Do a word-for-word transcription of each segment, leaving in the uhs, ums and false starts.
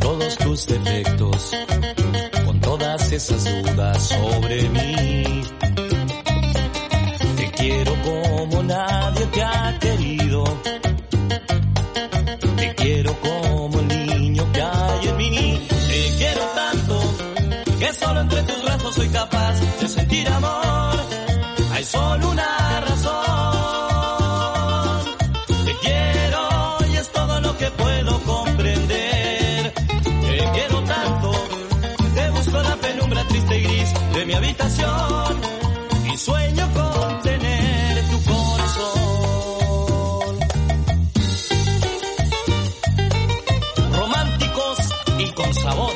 todos tus defectos, con todas esas dudas sobre mí. Te quiero como nadie te ha querido, te quiero como el niño que hay en mí. Te quiero tanto que solo entre tus brazos soy capaz de sentir amor. Hay solo una razón. Te quiero y es todo lo que puedo comprender. Te quiero tanto que busco la penumbra triste y gris de mi habitación y sueño con tener tu corazón. Románticos y con sabor.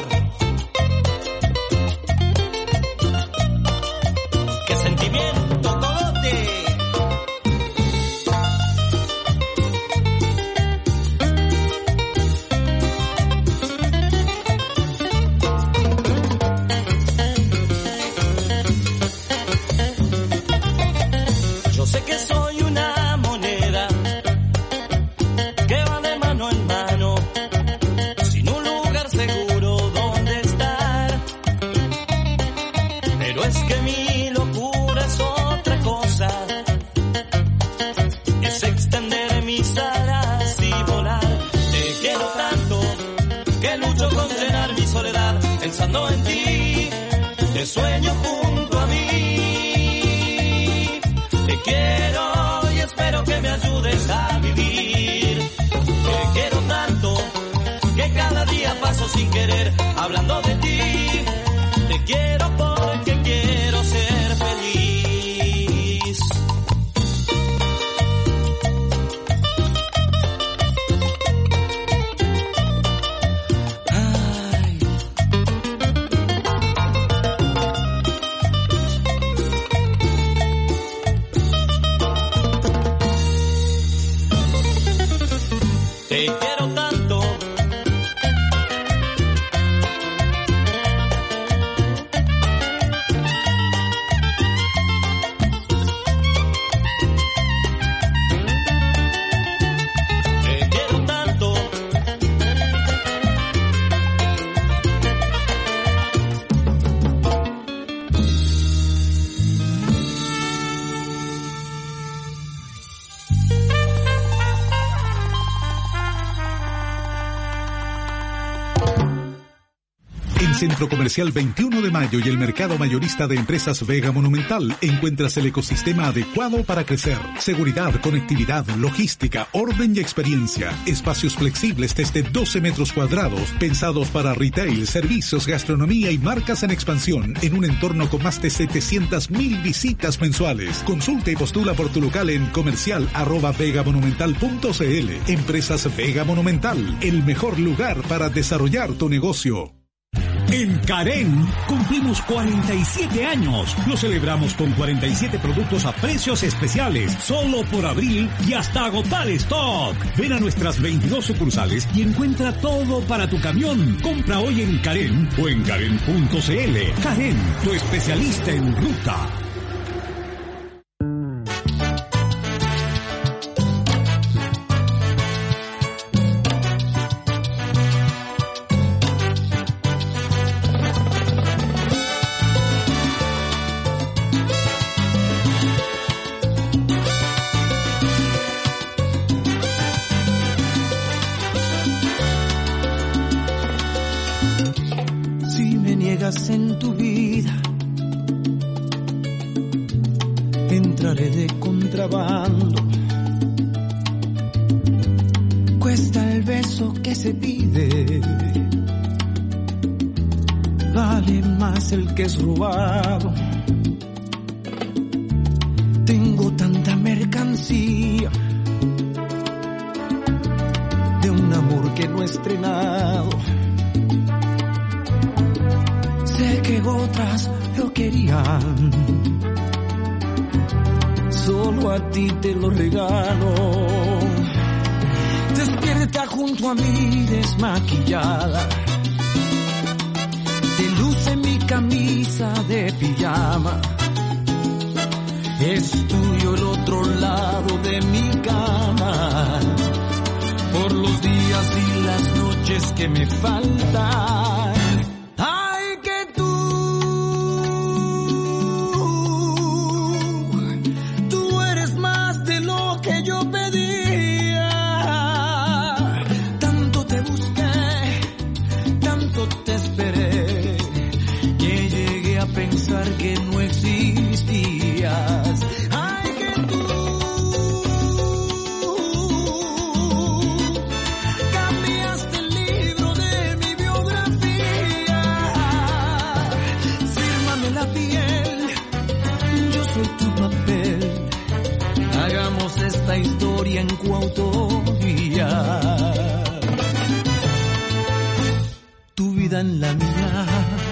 ¡Qué sentimiento, cogote! Yo sé que soy una moneda que va de mano en mano, sin un lugar seguro donde estar. Pero es que mi locura es otra cosa, es extender mis alas y volar. Te quiero tanto que lucho con llenar mi soledad pensando en ti. Te sueño junto a mí. Te quiero y espero que me ayudes a vivir. Te quiero tanto que cada día paso sin querer hablando de ti. Te quiero porque quiero ser feliz. Ay. Te quiero tanto Te quiero tanto. En Centro Comercial veintiuno de Mayo y el Mercado Mayorista de Empresas Vega Monumental encuentras el ecosistema adecuado para crecer. Seguridad, conectividad, logística, orden y experiencia. Espacios flexibles desde doce metros cuadrados, pensados para retail, servicios, gastronomía y marcas en expansión, en un entorno con más de setecientas mil visitas mensuales. Consulta y postula por tu local en comercial arroba vegamonumental punto cl. Empresas Vega Monumental, el mejor lugar para desarrollar tu negocio. En Karen cumplimos cuarenta y siete años. Lo celebramos con cuarenta y siete productos a precios especiales, solo por abril y hasta agotar stock. Ven a nuestras veintidós sucursales y encuentra todo para tu camión. Compra hoy en Karen o en karen punto cl. Karen, tu especialista en ruta. En tu vida entraré de contrabando. Cuesta el beso que se pide, vale más el que es robado. Tengo tanta mercancía de un amor que no he estrenado. Sé que otras lo querían, solo a ti te lo regalo. Despierta junto a mí desmaquillada, te luce mi camisa de pijama. Es tuyo el otro lado de mi cama, por los días y las noches noches que me faltan. Ay, que tú, tú eres más de lo que yo pedía. Tanto te busqué, tanto te esperé, que llegué a pensar que no existías. Ay, que tú cambiaste el libro de mi biografía. Fírmame la piel, yo soy tu papel. Hagamos esta historia en coautoría. Tu vida en la mía.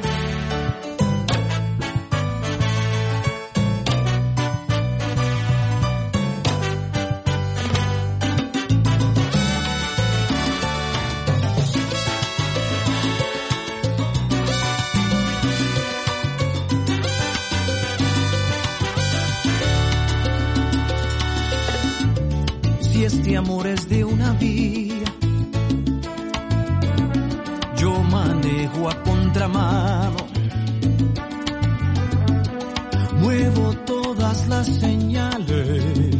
Si este amor es de una vía, yo manejo a contramano, muevo todas las señales,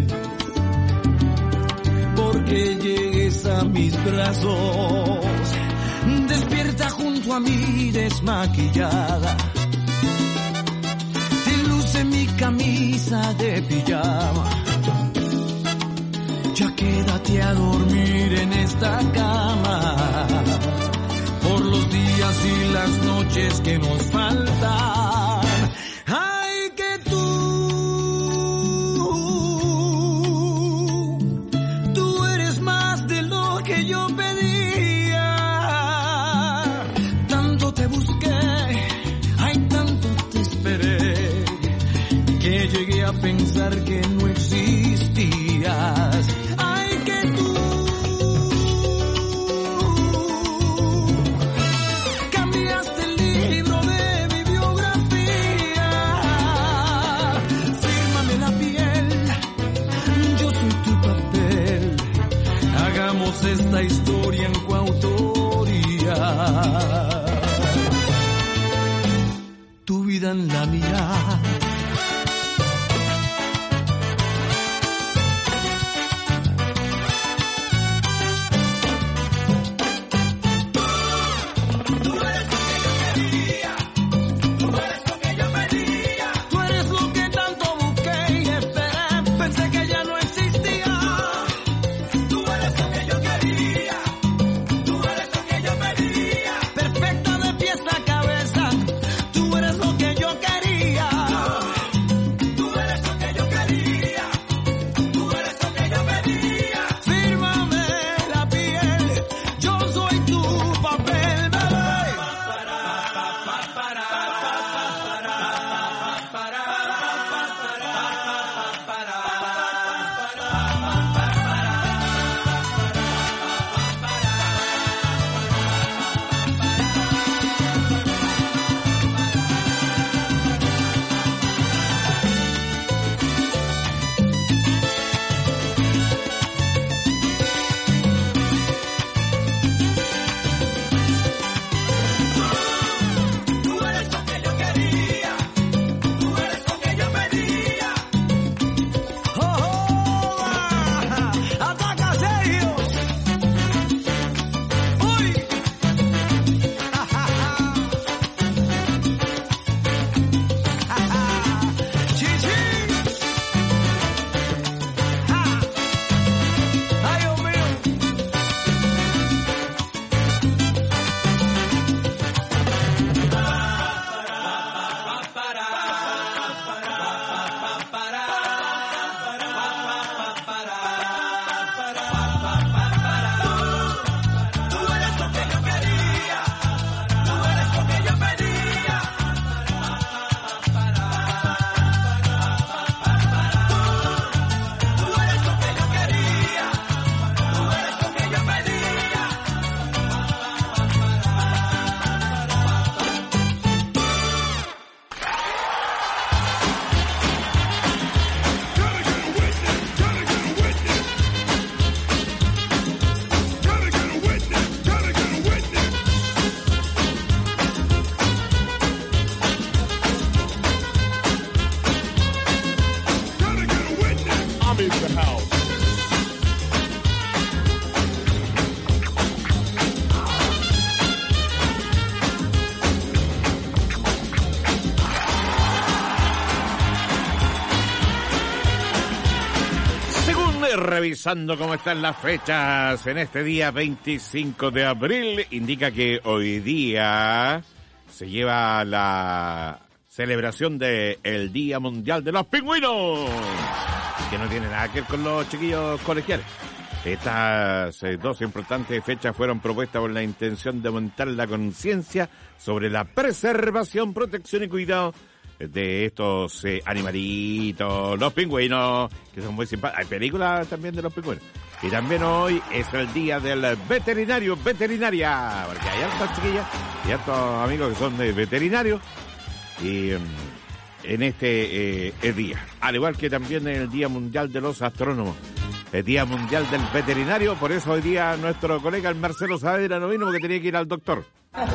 porque llegues a mis brazos. Despierta junto a mí desmaquillada, te luce mi camisa de pijama. Ya quédate a dormir en esta cama, por los días y las noches que nos faltan. Ay, que tú, tú eres más de lo que yo pedía. Tanto te busqué, ay, tanto te esperé, que llegué a pensar que no existías. Esta historia en coautoría. Tu vida en la mía. Fírmame la piel, yo soy tu papel, bebé. revisando cómo están las fechas en este día veinticinco de abril. Indica que hoy día se lleva la celebración del Día Mundial de los Pingüinos, que no tiene nada que ver con los chiquillos colegiales. Estas eh, dos importantes fechas fueron propuestas con la intención de aumentar la conciencia sobre la preservación, protección y cuidado de estos eh, animalitos, los pingüinos, que son muy simpáticos. Hay películas también de los pingüinos. Y también hoy es el día del veterinario, veterinaria, porque hay hartas chiquillas y hartos amigos que son de veterinarios. Y um, en este eh, el día, al igual que también el Día Mundial de los Astrónomos, el Día Mundial del Veterinario. Por eso hoy día nuestro colega el Marcelo Saavedra no vino porque tenía que ir al doctor.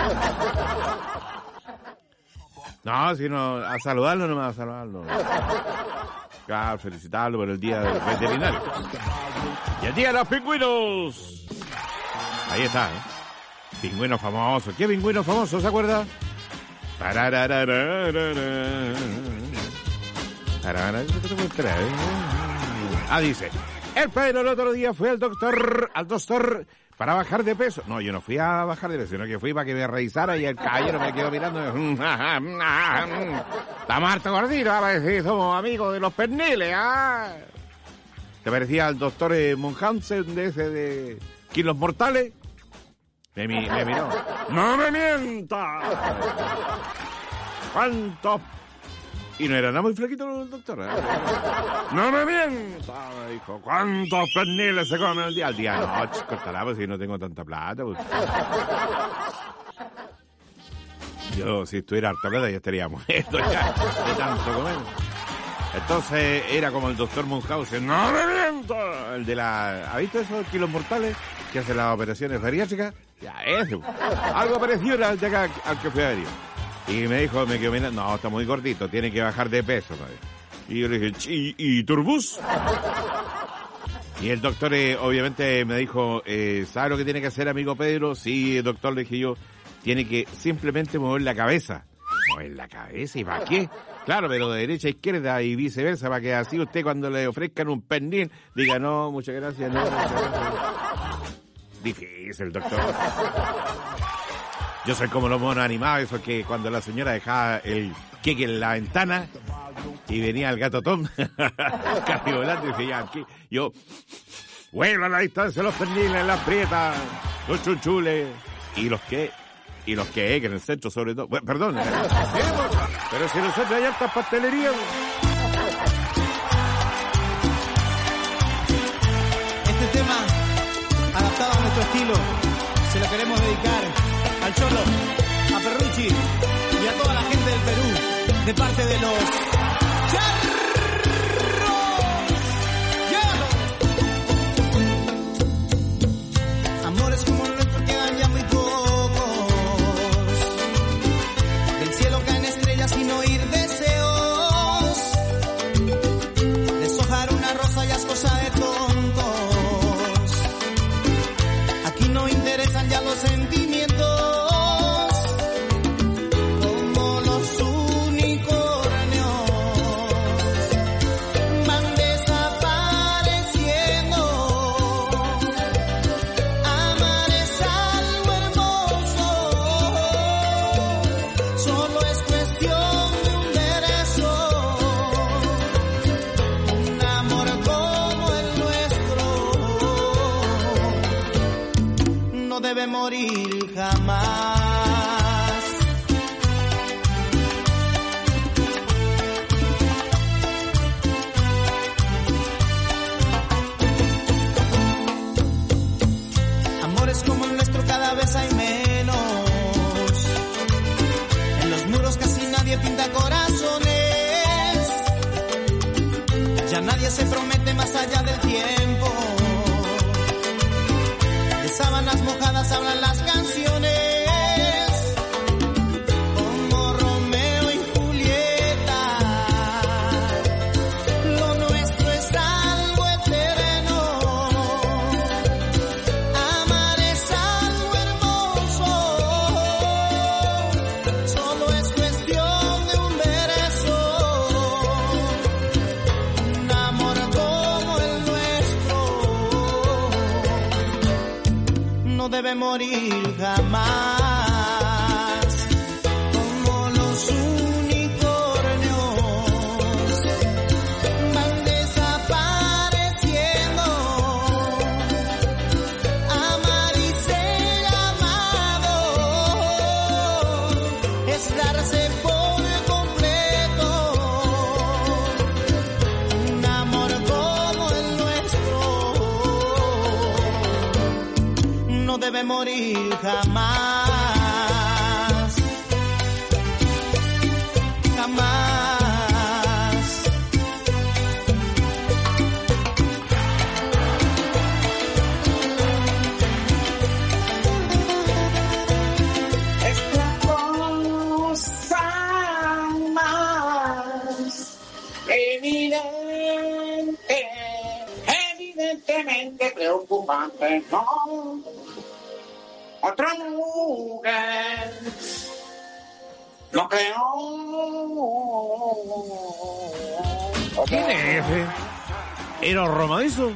No, sino a saludarlo nomás, a saludarlo. Claro, felicitarlo por el Día del Veterinario. Y el Día de los Pingüinos. Ahí está, ¿eh? Pingüino famoso. ¿Qué pingüino famoso, se acuerda? Ah, dice, el Pedro el otro día fue al doctor, al doctor para bajar de peso. No, yo no fui a bajar de peso, sino que fui para que me revisara y el caballero me quedó mirando. Estamos harto gordito, a ver si somos amigos de los perniles, ¿ah? ¿Te parecía al doctor eh, Munchausen de ese de Kilos Mortales? Me, me miró. ¡No me mienta! ¿Cuántos? Y no era nada muy flaquito el doctor, ¿eh? ¡No me mienta! Me dijo, ¿cuántos perniles se comen al día? Al día no, chico, estará, pues si no tengo tanta plata, pues. Yo, si estuviera harta plata, ya estaría muerto ya, de tanto comer. Entonces, era como el doctor Munchausen. ¡No me mienta! El de la... ¿Ha visto esos Kilos Mortales? Que hace las operaciones bariátricas. Ya, eso. Algo parecido era al de acá, al que fui a ver. Y me dijo, me quedó mirando, no, está muy gordito, tiene que bajar de peso. ¿Sabes? Y yo le dije, ¿y, y turbus? Y el doctor, eh, obviamente, me dijo, eh, ¿sabe lo que tiene que hacer, amigo Pedro? Sí, doctor, le dije yo, tiene que simplemente mover la cabeza. ¿Mover la cabeza? ¿Y para qué? Claro, pero de derecha a izquierda y viceversa, para que así usted cuando le ofrezcan un pernil, diga, no, muchas gracias, no, muchas gracias. Difícil, doctor. Yo soy como los monos animados, eso que cuando la señora dejaba el queque en la ventana y venía el gato Tom, casi volando, y decía, aquí, yo, vuelvo a la distancia los perniles, las prietas, los chuchules, y los que, y los que, que en el centro sobre todo, bueno, perdón, ¿eh? Pero si en el centro hay hartas pastelerías. Este tema, adaptado a nuestro estilo, se lo queremos dedicar al Cholo, a Perrucci y a toda la gente del Perú, de parte de los Charros. Yeah. Amores como el nuestro quedan ya muy pocos. Del cielo caen estrellas sin oír deseos. Deshojar una rosa ya es cosa de tontos. Aquí no interesan ya los sentimientos. Debe morir jamás. Amores como el nuestro cada vez hay menos. En los muros casi nadie pinta corazones. Ya nadie se promete más allá del tiempo. Sábanas mojadas hablan las canciones. Como Romeo y Julieta. Lo nuestro es algo eterno. Amar es algo hermoso. Solo es cuestión de un beso. Un amor como el nuestro morir jamás, como los unicornios van desapareciendo. Amar y ser amado es darse por completo. Un amor como el nuestro no debe morir jamás, jamás. Esta cosa más evidente, evidentemente preocupante, ¿no? Otra mujer lo creo. ¿Quién es ese? ¿Era Romadizo?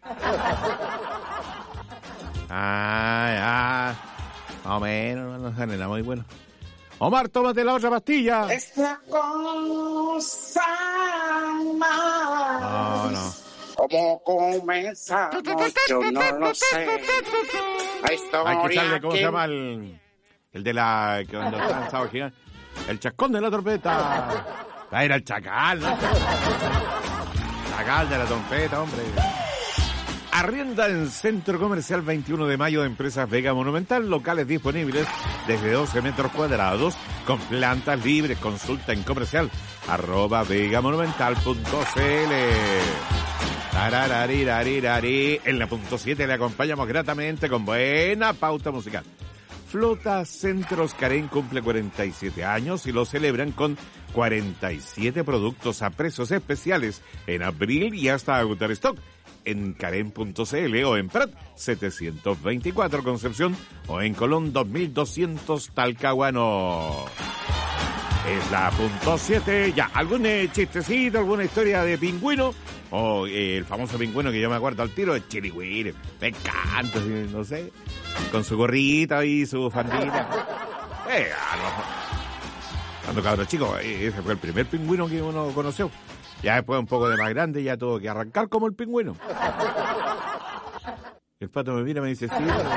Ah, ya. Más o menos, no genera muy bueno. Omar, tómate la otra pastilla. Es la cosa más. No, no. ¿Cómo comenzamos? Yo no lo sé. La historia. Hay que echarle, ¿cómo que- se llama el, el de la, que cuando está en Sábado Gigante? El chascón de la trompeta. Ah, era el chacal, ¿no? Chacal de la trompeta, hombre. Arrienda en Centro Comercial veintiuno de mayo de Empresas Vega Monumental, locales disponibles desde doce metros cuadrados, con plantas libres. Consulta en comercial, arroba vegamonumental punto cl. Tarararirarirari. En la punto siete le acompañamos gratamente con buena pauta musical. Flota Centros Carén cumple cuarenta y siete años y lo celebran con cuarenta y siete productos a precios especiales en abril y hasta agotar stock en carén punto cl o en Prat setecientos veinticuatro Concepción o en Colón dos mil doscientos Talcahuano. Es la punto siete. Ya, ¿algún eh, chistecito, alguna historia de pingüino? O eh, el famoso pingüino que yo me acuerdo al tiro, es Chirihuire. Me encanta, sí, no sé. Con su gorrita y su fandita. Eh, ah, no. Cuando cabro chico, eh, ese fue el primer pingüino que uno conoció. Ya después, un poco de más grande, ya tuvo que arrancar como el pingüino. El pato me mira y me dice, sí.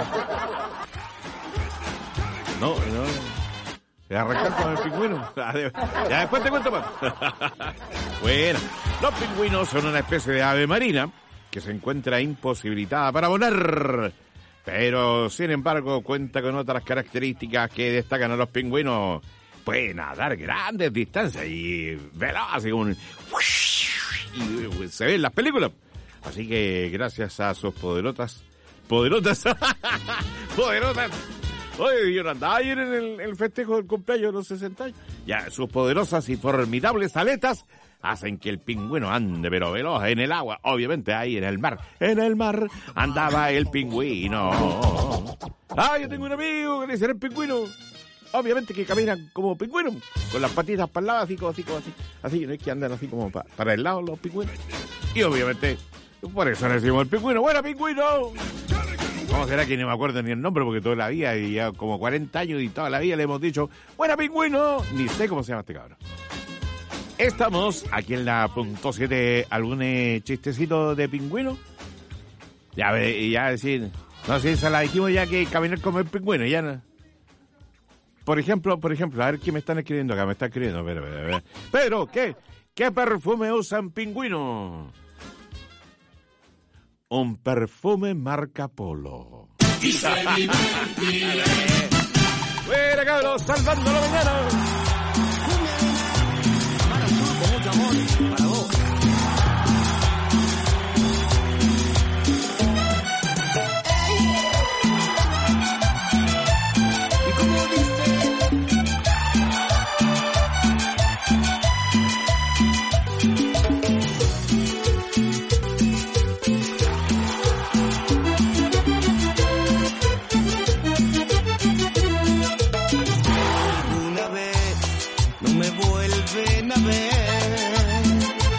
No, no. Arrancar con el pingüino. Ya después te cuento más. Bueno, los pingüinos son una especie de ave marina que se encuentra imposibilitada para volar, pero sin embargo cuenta con otras características que destacan a los pingüinos. Pueden nadar grandes distancias y veloz, así como un... y se ve en las películas. Así que gracias a sus poderosas, poderosas, poderosas. Oye, yo no andaba ayer en el, el festejo del cumpleaños de los sesenta años. Ya, sus poderosas y formidables aletas hacen que el pingüino ande pero veloz en el agua. Obviamente ahí en el mar. En el mar andaba el pingüino. Ah, yo tengo un amigo que le dicen el pingüino. Obviamente que caminan como pingüinos, con las patitas para el lado, así como así, como así. Así, no es que andan así como para, para el lado los pingüinos. Y obviamente, por eso le decimos el pingüino. ¡Buena, pingüino! ¿Cómo será que no me acuerdo ni el nombre? Porque toda la vida, y ya como cuarenta años y toda la vida le hemos dicho, ¡buena, pingüino! Ni sé cómo se llama este cabrón. Estamos aquí en la punto siete. ¿Algún eh, chistecito de pingüino? Ya, ya decir, no sé, se la dijimos ya que caminar como el pingüino, ya no. Por ejemplo, por ejemplo, a ver qué me están escribiendo acá, me está escribiendo, a ver, a ver, a ver. Pero, ¿qué? ¿Qué perfume usan pingüino? Un perfume marca Polo. Fuera, cabros, salvando la mañana. Para el sur, con mucho amor, para vos. Y como dice, una vez no me vuelven a ver.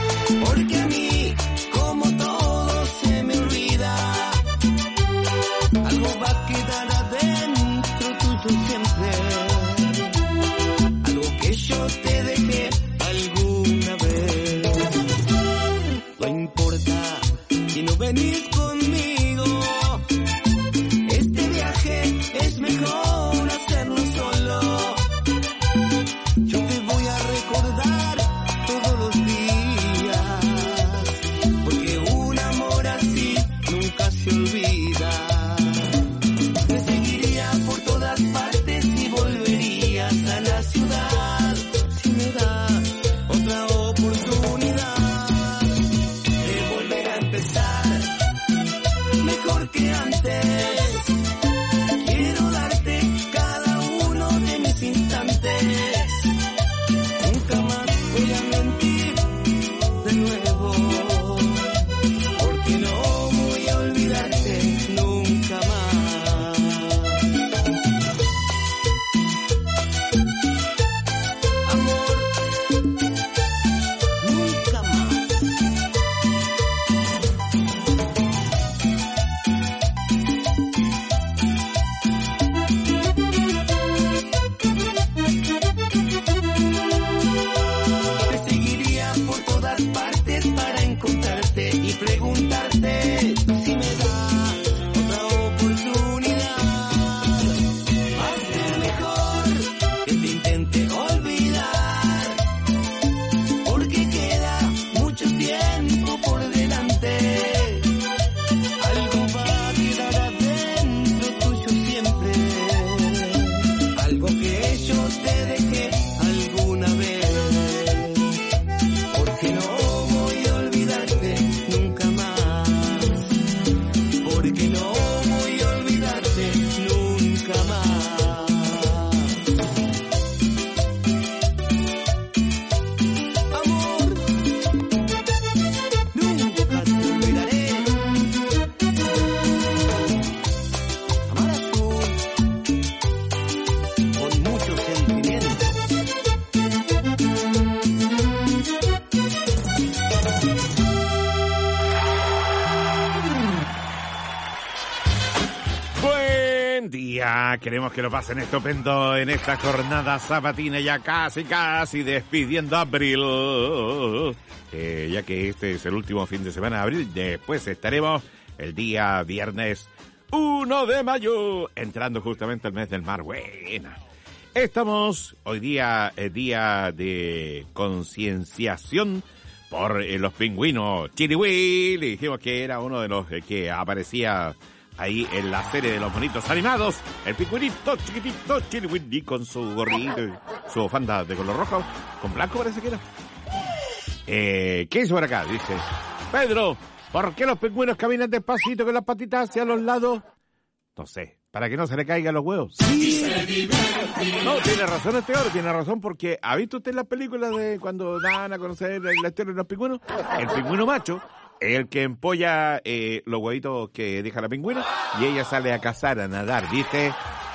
Ah, queremos que lo pasen estupendo en esta jornada sabatina, ya casi, casi despidiendo abril. Eh, ya que este es el último fin de semana de abril, después estaremos el día viernes uno de mayo, entrando justamente al mes del mar. Buena. Estamos hoy día, el día de concienciación por eh, los pingüinos Chirihuil. Le dijimos que era uno de los eh, que aparecía ahí en la serie de los monitos animados. El pingüinito chiquitito Chirihuil con su gorrito, su bufanda de color rojo, con blanco parece que era. Eh, ¿Qué hizo por acá? Dice, Pedro, ¿por qué los pingüinos caminan despacito con las patitas hacia los lados? No sé, para que no se le caigan los huevos. Sí. No, tiene razón este hombre, tiene razón porque ¿ha visto usted las películas de cuando dan a conocer la historia de los pingüinos? El pingüino macho es el que empolla eh, los huevitos que deja la pingüina y ella sale a cazar, a nadar, ¿viste?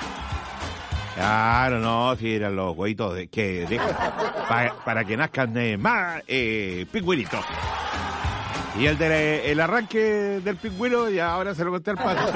Claro, no, si eran los huevitos de, que deja pa, para que nazcan eh, más eh, pingüinitos. Y el de el arranque del pingüino, y ahora se lo conté al pato.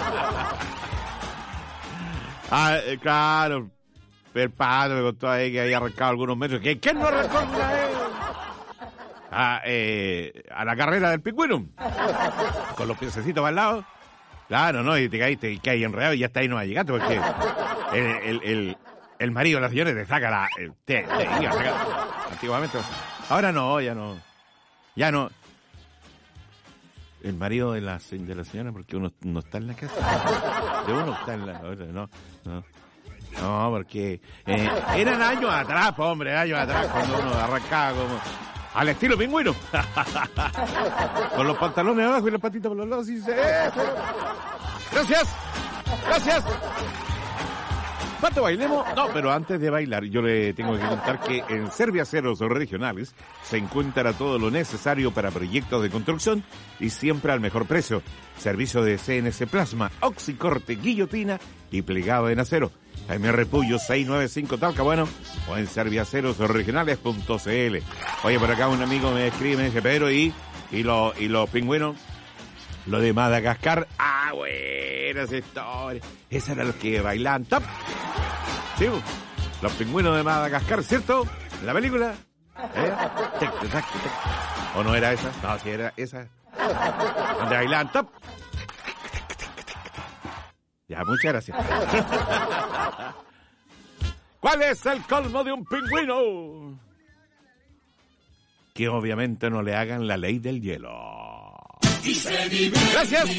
Ah, eh, claro, el pato me contó ahí que había arrancado algunos metros. ¿Quién no arrancó una vez? Ah, eh, a la carrera del pingüino. Con los piececitos para el lado. Claro, no, y te caíste y caes enredado y ya está ahí, no va a llegar, porque el, el, el, el marido de la señora te saca la... Te, te iba a sacar. Antiguamente. Ahora no, ya no. Ya no. El marido de la, de la señora, porque uno no está en la casa. De uno está en la otra, no, no. No, porque eh, eran años atrás, hombre, años atrás, cuando uno arrancaba como al estilo pingüino. Con los pantalones abajo y las patitas por los lados. Y se... Gracias, gracias. ¿Cuánto bailemos? No, pero antes de bailar, yo le tengo que contar que en Serviaceros Regionales se encuentra todo lo necesario para proyectos de construcción y siempre al mejor precio. Servicio de C N C Plasma, oxicorte, guillotina y plegado en acero. M R Pullo seiscientos noventa y cinco Talcahuano o en serviaceros regionales punto c l. Oye, por acá un amigo me escribe, me dice, Pedro, y, y, lo, y los pingüinos, lo de Madagascar. Ah, buenas historias. Esas eran los que bailaban top. Sí, los pingüinos de Madagascar, ¿cierto? ¿En la película? ¿Eh? Tic, tic, tic, tic. ¿O no era esa? No, sí era esa. Donde bailaban top. Ya, muchas gracias. ¿Cuál es el colmo de un pingüino? Que obviamente no le hagan la ley del hielo. Gracias.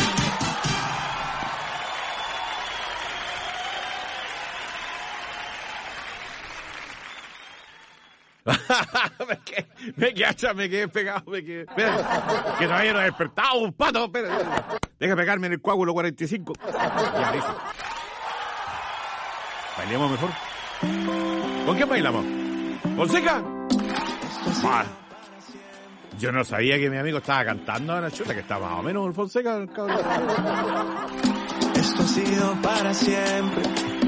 me quedé, me quedé, me quedé pegado, me quedé. Espera, que todavía no he despertado, un pato. Espera, deja pegarme en el coágulo cuarenta y cinco. Ya, listo. ¿Bailemos mejor? ¿Con quién bailamos? ¿Fonseca? Ah, yo no sabía que mi amigo estaba cantando a la chuta, que está más o menos el Fonseca. El cabrón. Esto ha sido para siempre.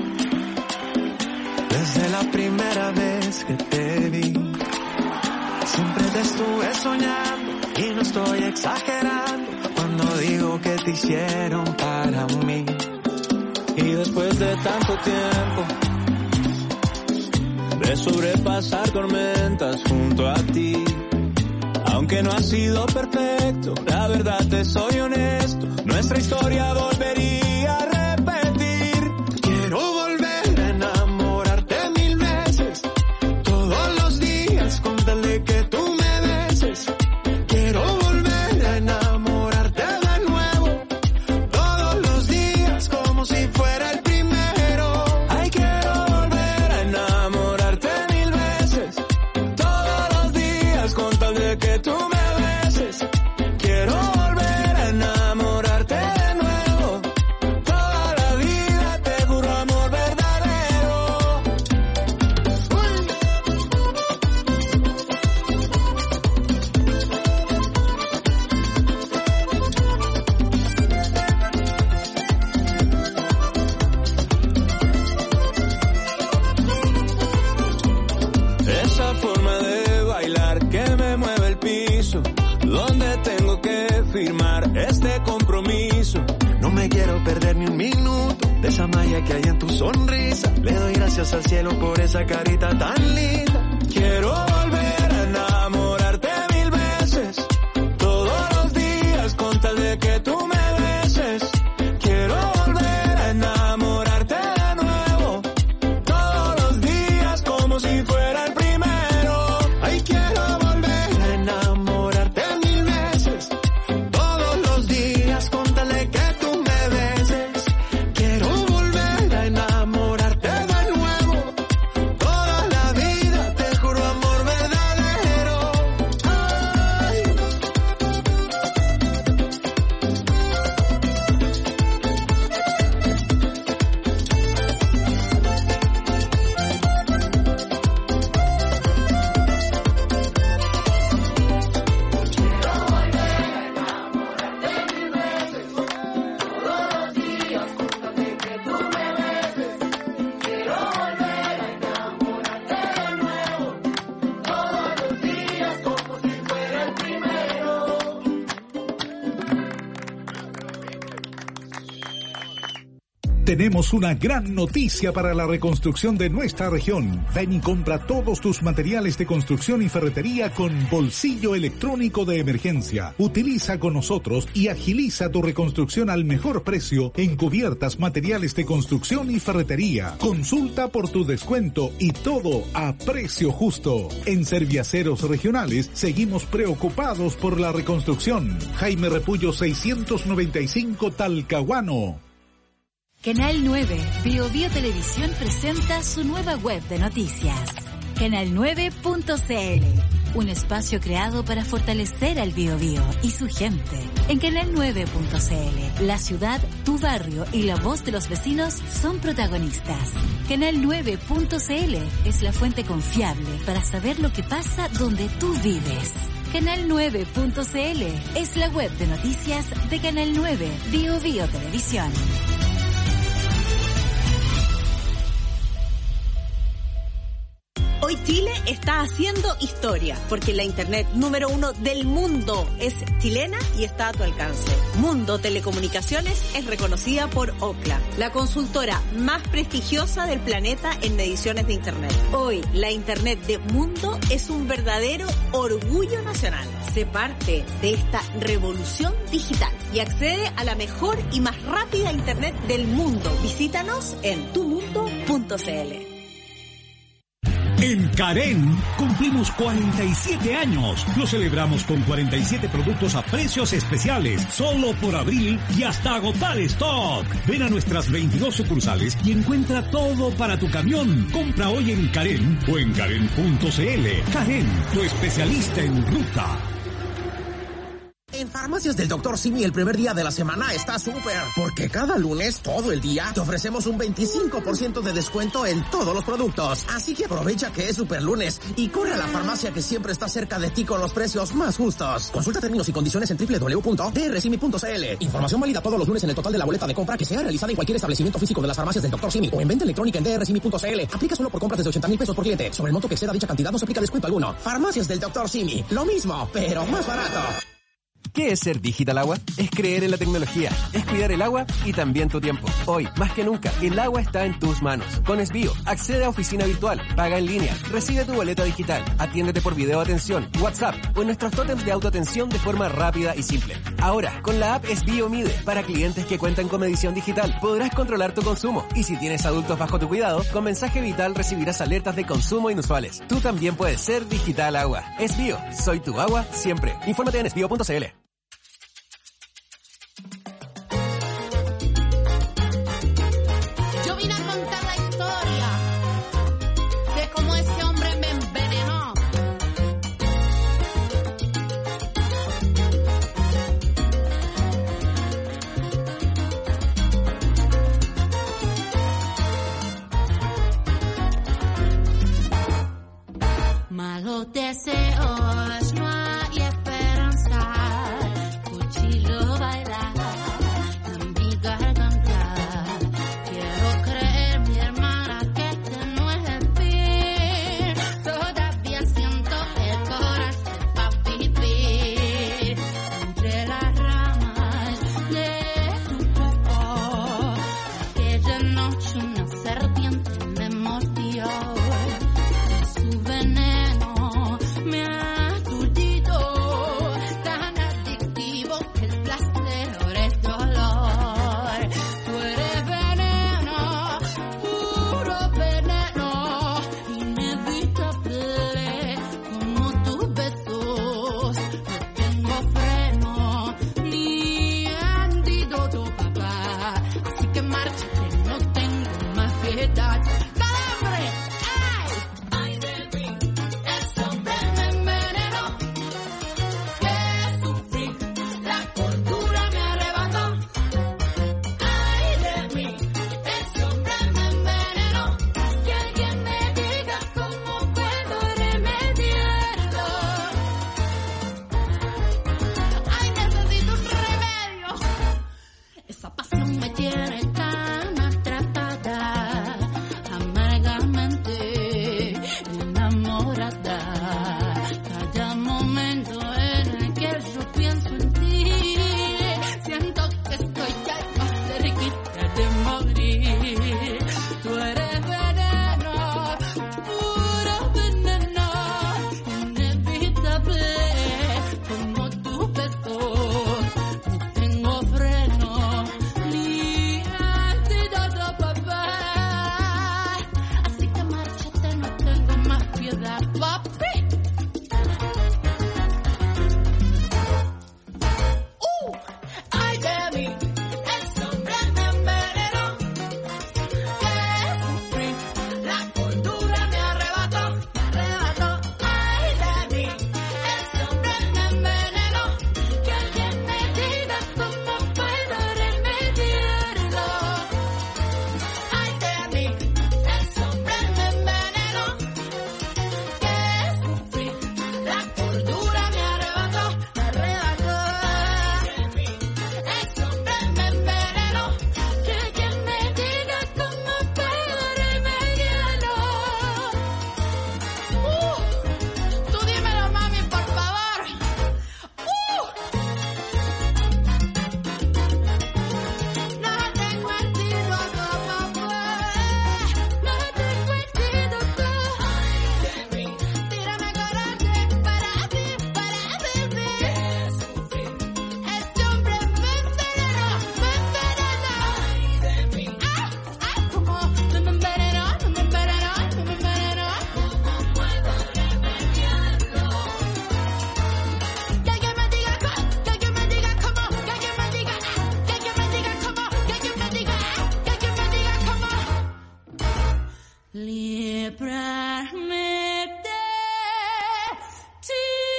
Desde la primera vez que te vi, siempre te estuve soñando y no estoy exagerando cuando digo que te hicieron para mí. Y después de tanto tiempo de sobrepasar tormentas junto a ti, aunque no ha sido perfecto, la verdad te soy honesto, nuestra historia volvería a repetir. Quiero volver a enamorarte mil veces, todos los días con tal de que tú me beses. Quiero volver a enamorarte de nuevo, todos los días como si fuera el primero. Ay, quiero volver a enamorarte mil veces, todos los días con tal de que tú me beses. Quiero volver a enamorarte de nuevo, toda la vida te juro amor verdadero. Uy. Esa forma de bailar que me mueve el piso, donde tengo que firmar este compromiso. No me quiero perder ni un minuto de esa magia que hay en tu sonrisa. Le doy gracias al cielo por esa carita tan linda. Quiero volver a enamorarte mil veces, todos los días con tal de que tú me beses. Quiero volver a enamorarte de nuevo, todos los días como si fuera el primero. Ay, quiero volver a enamorarte mil veces, todos los días con tal de que tú me beses. Quiero volver a enamorarte de nuevo, toda la vida, te juro amor verdadero. Ay. Tenemos una gran noticia para la reconstrucción de nuestra región. Ven y compra todos tus materiales de construcción y ferretería con bolsillo electrónico de emergencia. Utiliza con nosotros y agiliza tu reconstrucción al mejor precio en cubiertas, materiales de construcción y ferretería. Consulta por tu descuento y todo a precio justo. En Serviaceros Regionales seguimos preocupados por la reconstrucción. Jaime Repullo seiscientos noventa y cinco, Talcahuano. Canal nueve, Bio Bio Televisión presenta su nueva web de noticias. Canal nueve punto c l, un espacio creado para fortalecer al Bio Bio y su gente. En Canal nueve punto c l, la ciudad, tu barrio y la voz de los vecinos son protagonistas. Canal nueve punto c l es la fuente confiable para saber lo que pasa donde tú vives. Canal nueve punto c l es la web de noticias de Canal nueve, Bio Bio Televisión. Hoy Chile está haciendo historia, porque la internet número uno del mundo es chilena y está a tu alcance. Mundo Telecomunicaciones es reconocida por Ookla, la consultora más prestigiosa del planeta en mediciones de internet. Hoy, la internet de Mundo es un verdadero orgullo nacional. Sé parte de esta revolución digital y accede a la mejor y más rápida internet del mundo. Visítanos en tu mundo punto c l. En Karen cumplimos cuarenta y siete años. Lo celebramos con cuarenta y siete productos a precios especiales, solo por abril y hasta agotar stock. Ven a nuestras veintidós sucursales y encuentra todo para tu camión. Compra hoy en Karen o en karen punto c l. Karen, tu especialista en ruta. En Farmacias del doctor Simi el primer día de la semana está súper, porque cada lunes, todo el día, te ofrecemos un veinticinco por ciento de descuento en todos los productos. Así que aprovecha que es super lunes y corre a la farmacia que siempre está cerca de ti con los precios más justos. Consulta términos y condiciones en doble u doble u doble u punto d r simi punto c l. Información válida todos los lunes en el total de la boleta de compra que sea realizada en cualquier establecimiento físico de las Farmacias del doctor Simi o en venta electrónica en d r simi punto c l. Aplica solo por compras desde ochenta mil pesos por cliente. Sobre el monto que exceda dicha cantidad no se aplica descuento alguno. Farmacias del doctor Simi. Lo mismo, pero más barato. ¿Qué es ser Digital Agua? Es creer en la tecnología, es cuidar el agua y también tu tiempo. Hoy, más que nunca, el agua está en tus manos. Con Esbio, accede a oficina virtual, paga en línea, recibe tu boleta digital, atiéndete por video atención, WhatsApp o en nuestros tótems de autoatención de forma rápida y simple. Ahora, con la app Esbio Mide, para clientes que cuentan con medición digital, podrás controlar tu consumo. Y si tienes adultos bajo tu cuidado, con mensaje vital recibirás alertas de consumo inusuales. Tú también puedes ser Digital Agua. Esbio, soy tu agua siempre. Infórmate en esbio punto c l. Malos deseos, no hay esperanza. Cuchillo baila en mi garganta. Quiero creer, mi hermana, que este no es el fin. Todavía siento el corazón pa' vivir entre las ramas de tu cuerpo. Que librarme de ti.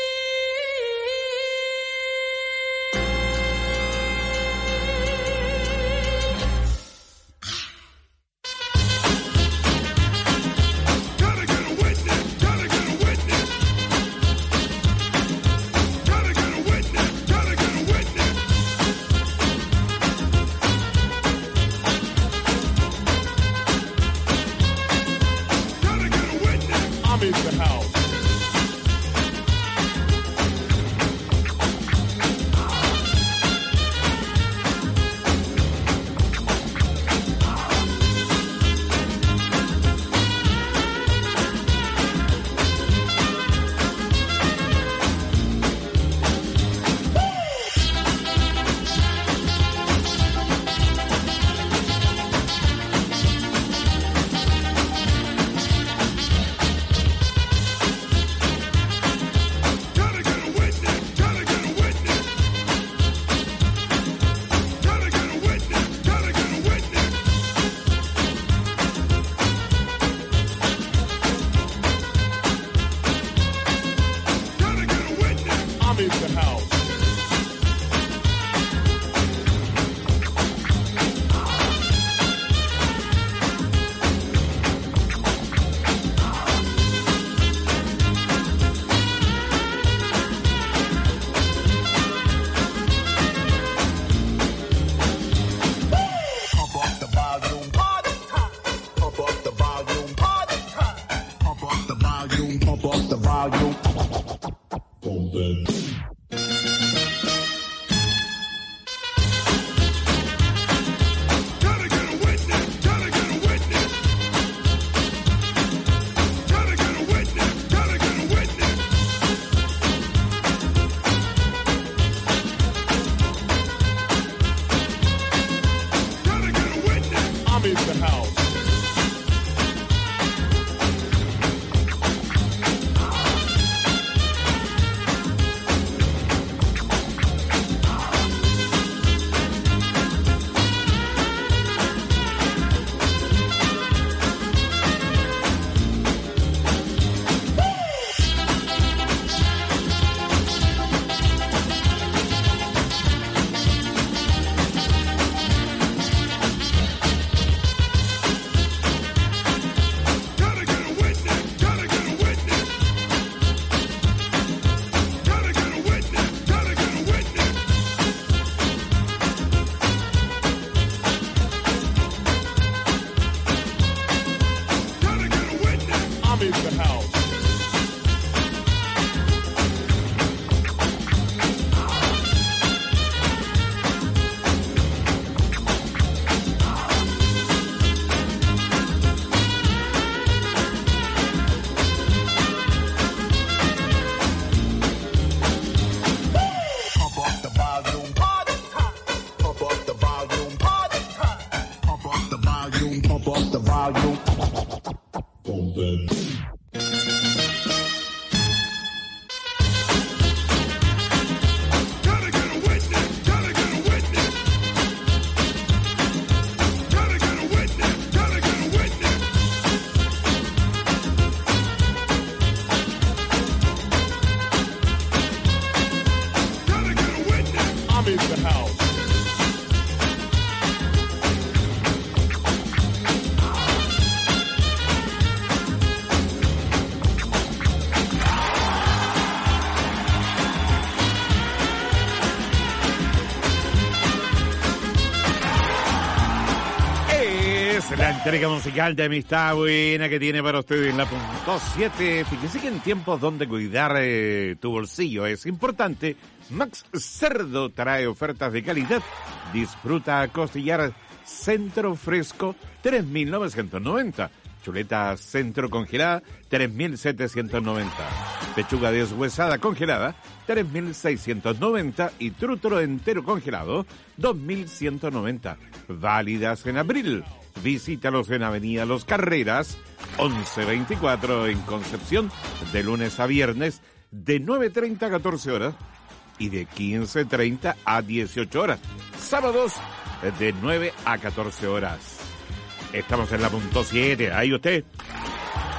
La entrega musical de Amistad Buena que tiene para ustedes la punto siete. Fíjense que en tiempos donde cuidar eh, tu bolsillo es importante, Max Cerdo trae ofertas de calidad. Disfruta costillar centro fresco tres mil novecientos noventa. Chuleta centro congelada tres mil setecientos noventa. Pechuga deshuesada congelada tres mil seiscientos noventa y trutro entero congelado dos mil ciento noventa. Válidas en abril. Visítalos en Avenida Los Carreras, once veinticuatro en Concepción, de lunes a viernes, de nueve treinta a catorce horas y de quince treinta a dieciocho horas. Sábados, de nueve a catorce horas. Estamos en la punto siete. Ahí usted.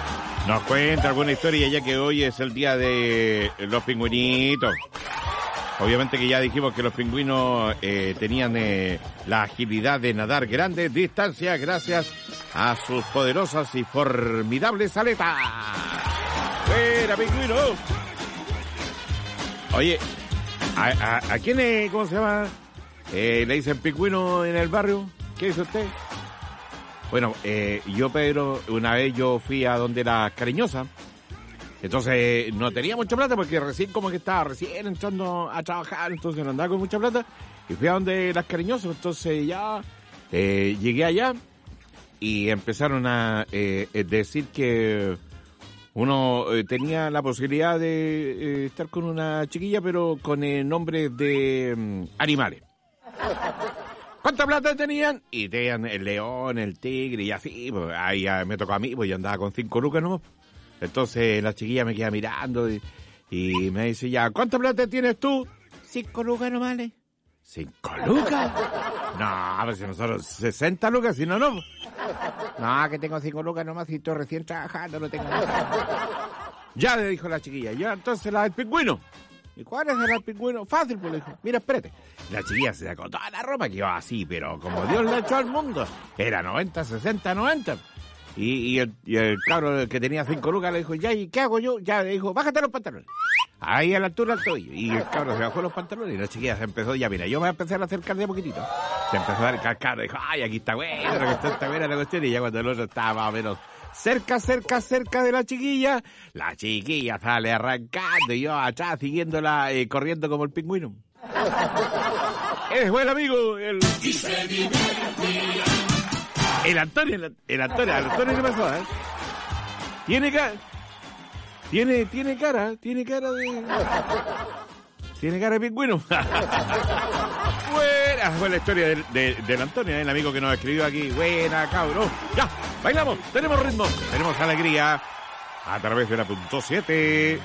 Nos cuenta alguna historia, ya que hoy es el día de los pingüinitos. Obviamente que ya dijimos que los pingüinos eh, tenían eh, la agilidad de nadar grandes distancias gracias a sus poderosas y formidables aletas. ¡Fuera, pingüino! Oye, ¿a, a, a quién es, cómo se llama? Eh, ¿Le dicen pingüino en el barrio? ¿Qué dice usted? Bueno, eh, yo, Pedro, una vez yo fui a donde era Cariñosa. Entonces no tenía mucha plata porque recién como que estaba recién entrando a trabajar, entonces no andaba con mucha plata. Y fui a donde las Cariñosas, entonces ya eh, llegué allá y empezaron a eh, decir que uno eh, tenía la posibilidad de eh, estar con una chiquilla, pero con eh, nombres de um, animales. ¿Cuánta plata tenían? Y tenían el león, el tigre y así. Pues, ahí ya me tocó a mí, pues yo andaba con cinco lucas nomás. Entonces la chiquilla me queda mirando y, y me dice ya, ¿cuánta plata tienes tú? Cinco lucas nomás, ¿eh? ¿Cinco lucas? No, pues si nosotros sesenta lucas, si no, no. No, que tengo cinco lucas nomás y estoy recién trabajando, no tengo nada. Ya le dijo la chiquilla, ya entonces la del pingüino. ¿Y cuál es el del pingüino? Fácil, pues le dijo. Mira, espérate. La chiquilla se sacó toda la ropa que iba así, pero como Dios le echó al mundo. Era noventa, sesenta, noventa. Y, y, el, y el cabro que tenía cinco lucas le dijo, ya, ¿y qué hago yo? Ya le dijo, bájate los pantalones. Ahí a la altura del tobillo. Y el cabro se bajó los pantalones y la chiquilla se empezó, ya mira, yo me empecé a acercar de a poquitito. Se empezó a dar el cascado, dijo, ay, aquí está buena, la cuestión está buena la cuestión. Y ya cuando el otro estaba más o menos cerca, cerca, cerca de la chiquilla, la chiquilla sale arrancando y yo atrás siguiéndola, eh, corriendo como el pingüino. Es buen amigo, el... Y se divertía. El Antonio, el, el Antonio, el Antonio, ¿qué pasó, eh? Tiene cara... Tiene, tiene cara, tiene cara de... Tiene cara de pingüino. Buena, fue la historia del, de, del Antonio, el amigo que nos escribió aquí. Buena, cabrón. Ya, bailamos, tenemos ritmo, tenemos alegría. A través de la punto siete.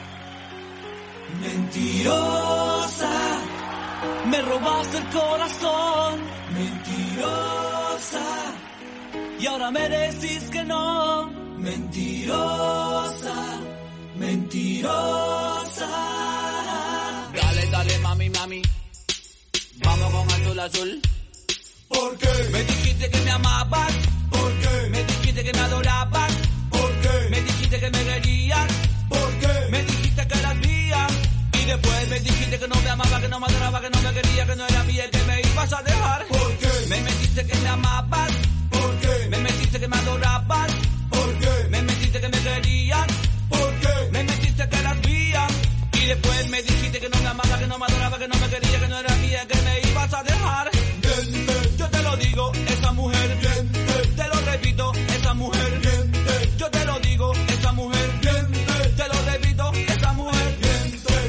Mentirosa, me robaste el corazón. Mentirosa, y ahora me decís que no. Mentirosa, mentirosa. Dale, dale, mami, mami, vamos con azul, azul. ¿Por qué? Me dijiste que me amabas. ¿Por qué? Me dijiste que me adorabas. ¿Por qué? Me dijiste que me querías. ¿Por qué? Me dijiste que eras mía. Y después me dijiste que no me amaba, que no me adoraba, que no me quería, que no era mía y que me ibas a dejar. ¿Por qué? Me metiste que me amabas. ¿Por qué? Me metiste que me adorabas. ¿Por qué? Me metiste que me querías. ¿Por qué? Me metiste que eras mía. Y después me dijiste que no me amaba, que no me adoraba, que no me quería, que no era mía, que me ibas a dejar. Miente. Yo te lo digo, esa mujer. Miente. Te lo repito, esa mujer. Miente. Yo te lo digo, esa mujer. Miente. Te lo repito, esa mujer. Miente.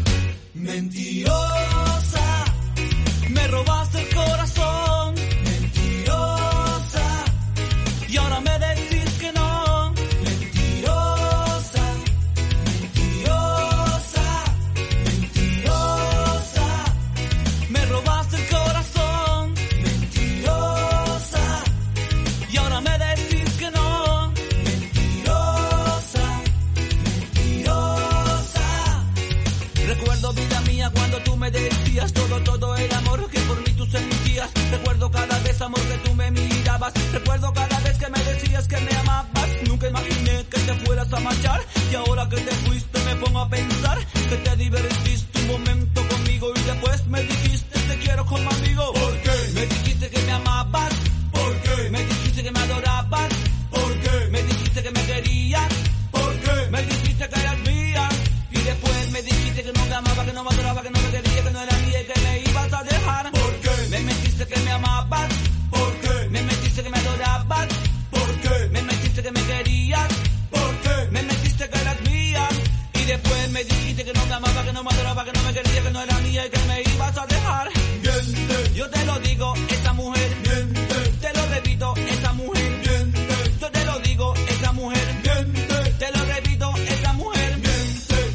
Mentirosa, me robaste el corazón. Mentirosa, y ahora me decís que no. Mentirosa, mentirosa, mentirosa, me robaste el corazón. Mentirosa, y ahora me decís que no. Mentirosa, mentirosa. Recuerdo, vida mía, cuando tú me decías todo, todo el amor que por mí tú sentías. Recuerdo cada vez, amor, que tú me mirabas. Recuerdo cada vez que me decías que me amabas. Nunca imaginé que te fueras a marchar. Y ahora que te fuiste me pongo a pensar que te divertiste un momento conmigo y después me dijiste te quiero como amigo. ¿Por qué? Me dijiste que me amabas. ¿Por qué? Me dijiste que me adorabas. ¿Por qué? Me dijiste que me querías. ¿Por qué? Me dijiste que eras mía. Y después me dijiste que no me amaba, que no me adoraba, que no me quería, que no era mía y que me ibas a dejar. ¿Por qué? Me metiste que me amabas. ¿Por qué? Me metiste que me adorabas. ¿Por qué? Me metiste que me querías. ¿Por qué? Me metiste que eras mía. Y después me dijiste que no me amaba, que no me adoraba, que no me quería, que no era mía y que me ibas a dejar. Miente. Yo te lo digo, esa mujer. Miente. Te lo repito, esa mujer. Miente. Yo te lo digo, esa mujer. Miente. Te lo repito, esa mujer. Miente.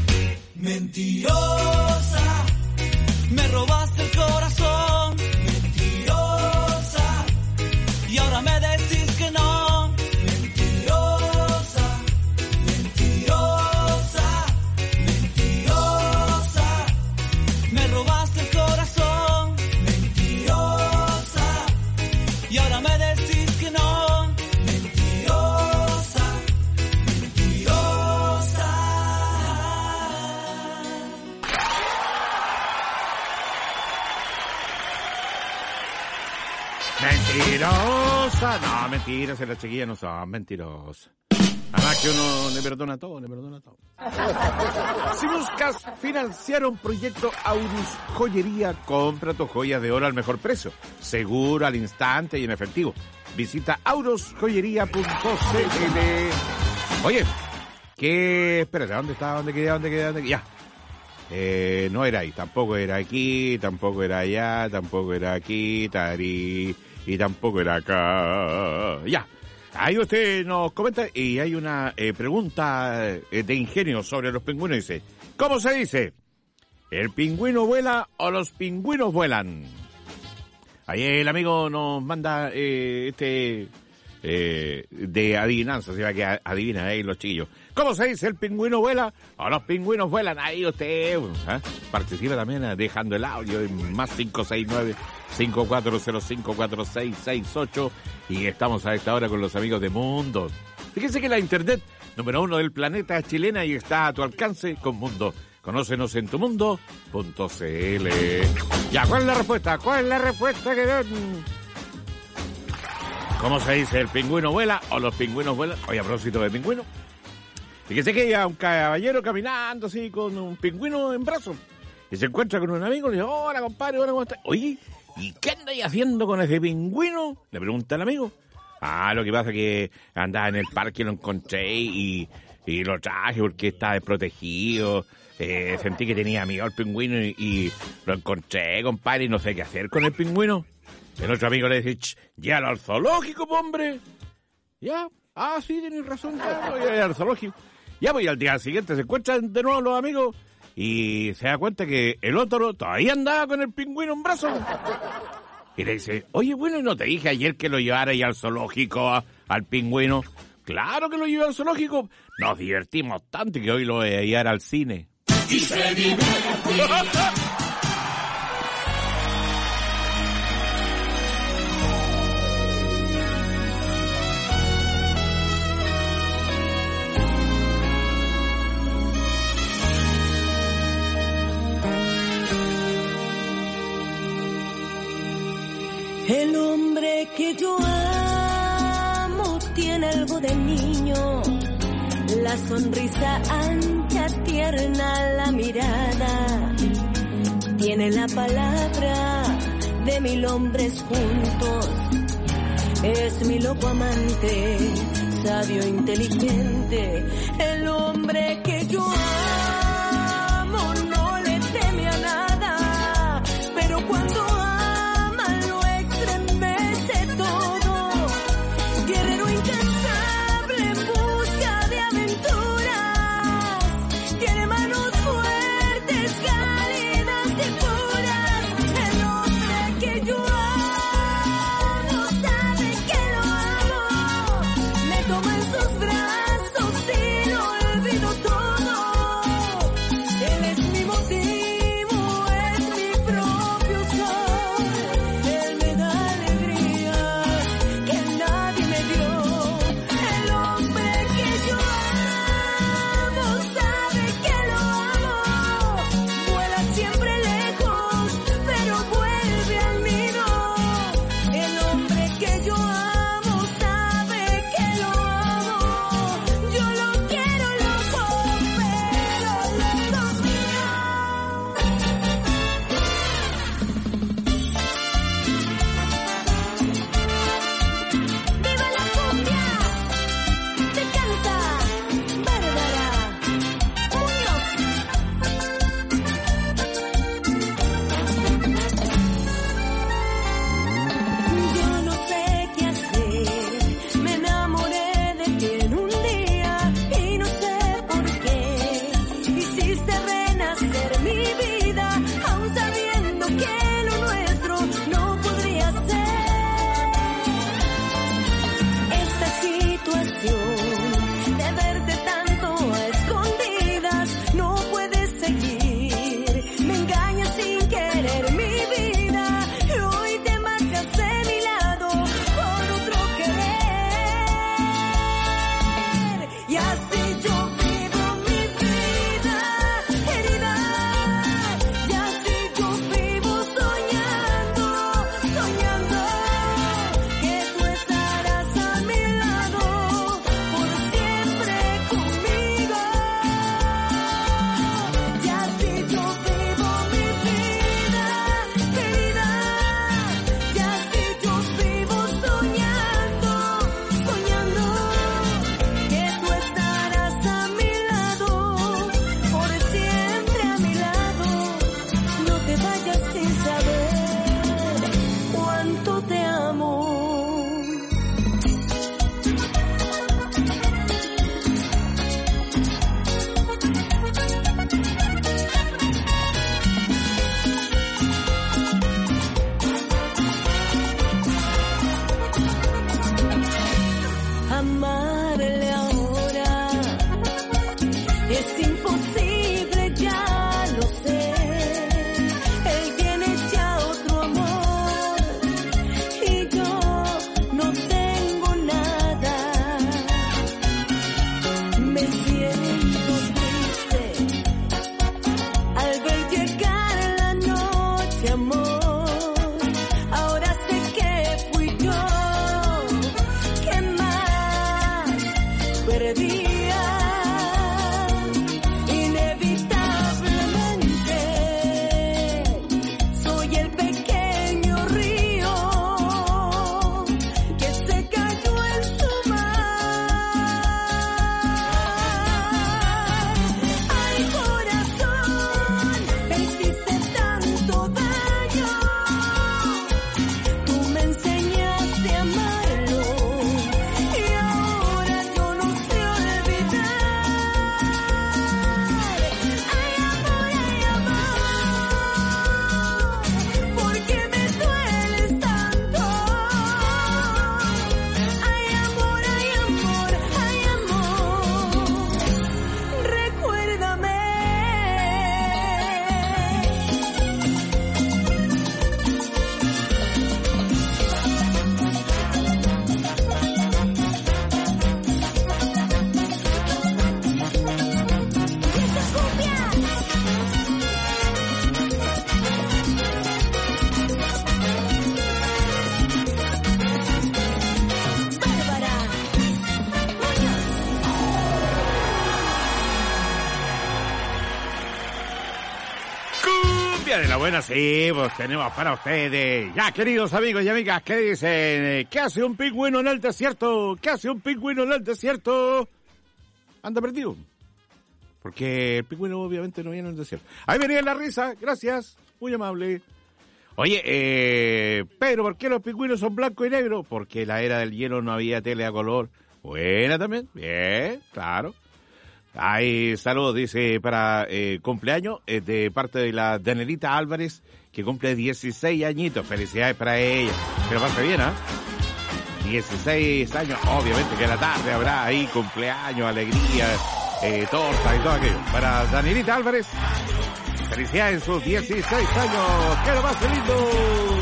Mentirosa, me robaste el corazón. Mentirosa, y ahora me decís que no. Mentirosa, Mentirosa. No, mentiras, las chiquillas no son mentirosas. Además que uno le perdona todo, le perdona todo. Si buscas financiar un proyecto, Aurus Joyería, compra tus joyas de oro al mejor precio, seguro, al instante y en efectivo. Visita aurus joyería punto c l. Oye, ¿qué? Espérate, ¿dónde está? ¿Dónde quedé? ¿Dónde quedé? ¿Dónde quedé? Ya. Eh, no era ahí, tampoco era aquí, tampoco era allá, tampoco era aquí, tari, y tampoco era acá. Ya. Ahí usted nos comenta y hay una eh, pregunta eh, de ingenio sobre los pingüinos. Dice, ¿cómo se dice? ¿El pingüino vuela o los pingüinos vuelan? Ahí el amigo nos manda eh, este eh, de adivinanza, se va que adivina ahí los chiquillos. ¿Cómo se dice? ¿El pingüino vuela o los pingüinos vuelan? Ahí usted ¿eh? participa también dejando el audio en más cinco seis nueve, cinco cuatro cero cinco, cuatro seis seis ocho y estamos a esta hora con los amigos de Mundo. Fíjense que la internet número uno del planeta es chilena y está a tu alcance con Mundo. Conócenos en tu mundo punto c l. Ya, ¿cuál es la respuesta? ¿Cuál es la respuesta que dan? ¿Cómo se dice? ¿El pingüino vuela o los pingüinos vuelan? Oye, a propósito de pingüino, fíjese que hay un caballero caminando así con un pingüino en brazos y se encuentra con un amigo y le dice, hola compadre, hola, ¿cómo estás? Oye, ¿y qué andáis haciendo con ese pingüino? Le pregunta el amigo. Ah, lo que pasa es que andaba en el parque y lo encontré y, y lo traje porque está desprotegido. Eh, sentí que tenía miedo al pingüino y, y lo encontré, compadre, y no sé qué hacer con el pingüino. El otro amigo le dice, llévalo al zoológico, hombre. Ya, ah, sí, tenés razón, claro, voy a ir al zoológico. Ya, pues, y al día siguiente se encuentran de nuevo los amigos y se da cuenta que el otro todavía andaba con el pingüino en brazos. Y le dice, oye, bueno, ¿y no te dije ayer que lo llevara ya al zoológico, a, al pingüino? Claro que lo llevé al zoológico. Nos divertimos tanto que hoy lo voy a llevar al cine. Y se divierte. El hombre que yo amo tiene algo de niño, la sonrisa ancha, tierna, la mirada, tiene la palabra de mil hombres juntos, es mi loco amante, sabio, inteligente, el hombre que yo amo no le teme a nada, pero cuando toma en sus brazos. me siento triste al ver llegar la noche, amor. Ahora sé que fui yo quien más perdía. Inevitablemente soy el pequeño río que se cayó en su mar. Ay, corazón, me hiciste tanto daño. Tú me enseñaste a amarlo y ahora yo no sé olvidar. Ay, amor, ay, amor, ¿por qué me dueles tanto? Ay, amor, ay, amor, ay, amor, recuérdame. Cumbia de la buena, sí, pues tenemos para ustedes. Ya, queridos amigos y amigas, ¿qué dicen? ¿Qué hace un pingüino en el desierto? ¿Qué hace un pingüino en el desierto? Anda perdido. Porque el pingüino obviamente no viene en el desierto. Ahí venía la risa, gracias, muy amable. Oye, eh, pero ¿por qué los pingüinos son blancos y negros? Porque en la era del hielo no había tele a color. Buena también, bien, claro. Hay saludos, dice, para eh, cumpleaños eh, de parte de la Danielita Álvarez, que cumple dieciséis añitos. Felicidades para ella. Que lo pase bien, ¿ah? dieciséis años, obviamente que a la tarde habrá ahí cumpleaños, alegría, eh, torta y todo aquello. Para Danielita Álvarez, felicidades en sus dieciséis años. Que lo pase lindo.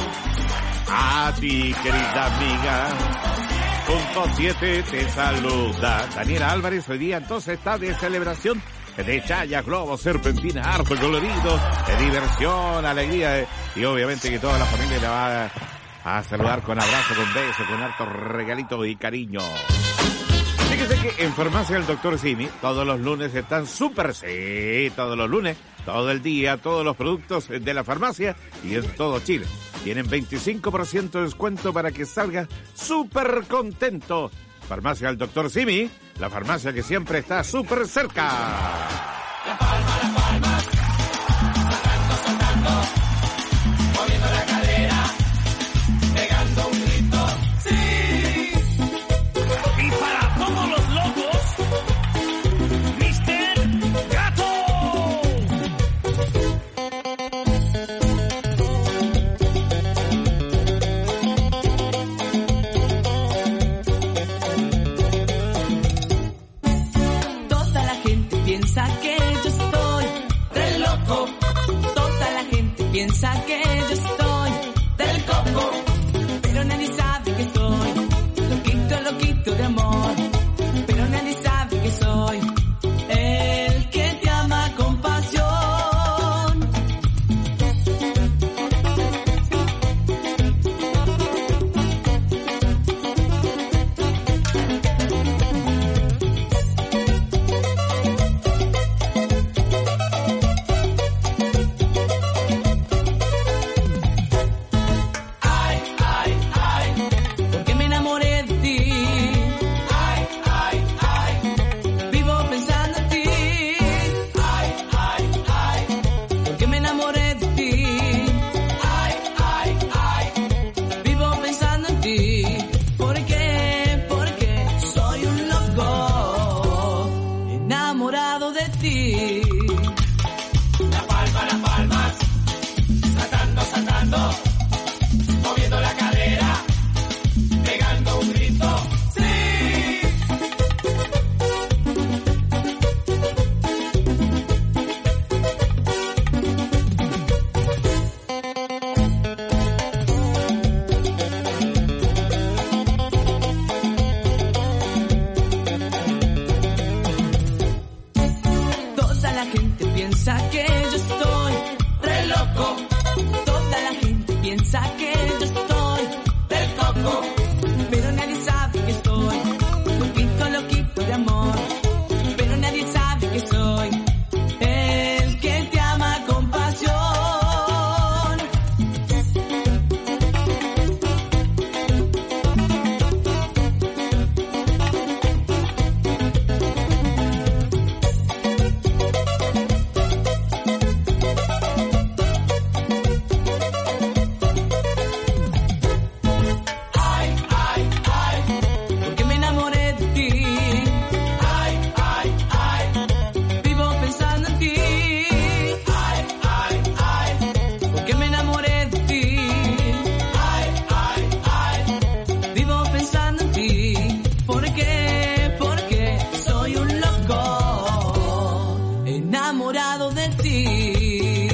A ti, querida amiga. Punto siete te saluda. Daniela Álvarez hoy día entonces está de celebración de chaya, globos, serpentina, harto colorido, de diversión, alegría, y obviamente que toda la familia la va a saludar con abrazo, con beso, con harto regalito y cariño. Fíjese que en Farmacia del Doctor Simi todos los lunes están súper, sí, todos los lunes, todo el día, todos los productos de la farmacia y en todo Chile. Tienen veinticinco por ciento de descuento para que salga súper contento. Farmacia del Doctor Simi, la farmacia que siempre está súper cerca. La palma, la palma, saltando, saltando, moviendo la cadera, pegando un grito, sí. Y para todos los locos, mister Gato. Toda la gente piensa que yo estoy del loco. Toda la gente piensa que yo estoy del coco. Pero nadie sabe que soy loquito, loquito de amor. Pero nadie sabe que soy el que te ama con pasión. Ay, ay, ay, porque me enamoré de ti. Ay, ay, ay, vivo pensando en ti. Ay, ay, ay, porque me enamoré de ti. Ay, ay, ay, vivo pensando en ti. ¿Por qué? Porque soy un loco enamorado de ti. La palma, la palma, saltando, saltando, moviendo la cadera, pegando un grito, sí. enamorado de ti.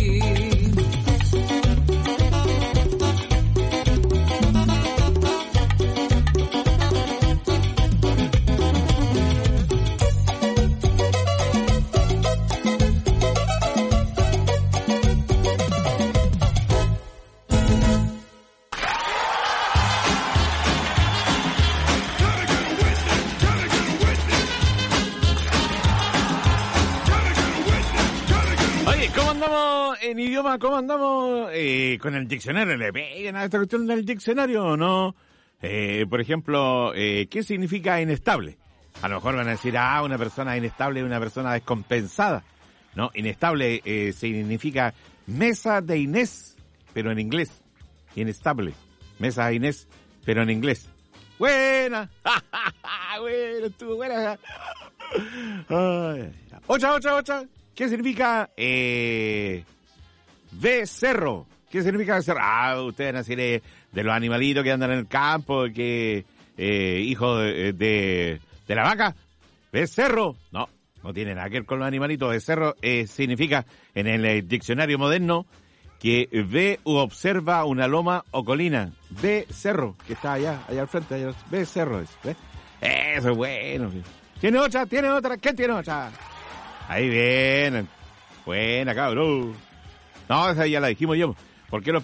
En idioma, ¿cómo andamos? Eh, con el diccionario, ¿le pegan a esta cuestión del diccionario o no? Eh, por ejemplo, eh, ¿qué significa inestable? A lo mejor van a decir, ah, una persona inestable es una persona descompensada. No, inestable eh, significa mesa de Inés, pero en inglés. Inestable. Mesa de Inés, pero en inglés. ¡Buena! Bueno, estuvo buena. Ocha, ocha, ocha. ¿Qué significa eh, becerro? ¿Qué significa becerro? Ah, ustedes van a decir eh, de los animalitos que andan en el campo, que eh, hijo de, de, de la vaca. Becerro. No, no tiene nada que ver con los animalitos. Becerro eh, significa, en el eh, diccionario moderno, que ve u observa una loma o colina. Becerro, que está allá, allá al frente. Allá, becerro es. ¿Ve? Eso es bueno. ¿Tiene otra? ¿Tiene otra? ¿Qué tiene otra? Ahí vienen. Buena, cabrón. No, esa ya la dijimos yo. ¿Por qué los